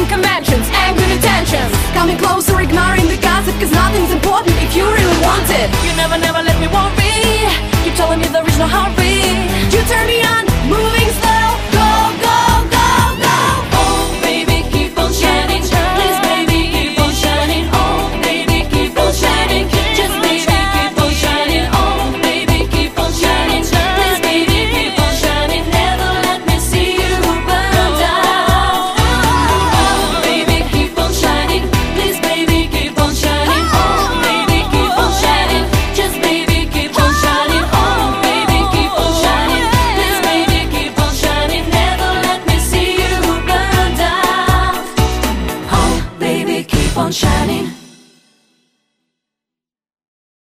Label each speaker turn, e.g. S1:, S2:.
S1: conventions and good intentions. Coming closer, ignoring the gossip, cause nothing's important if you really want it. You never let me worry. You're telling me there is no hurry. You turn me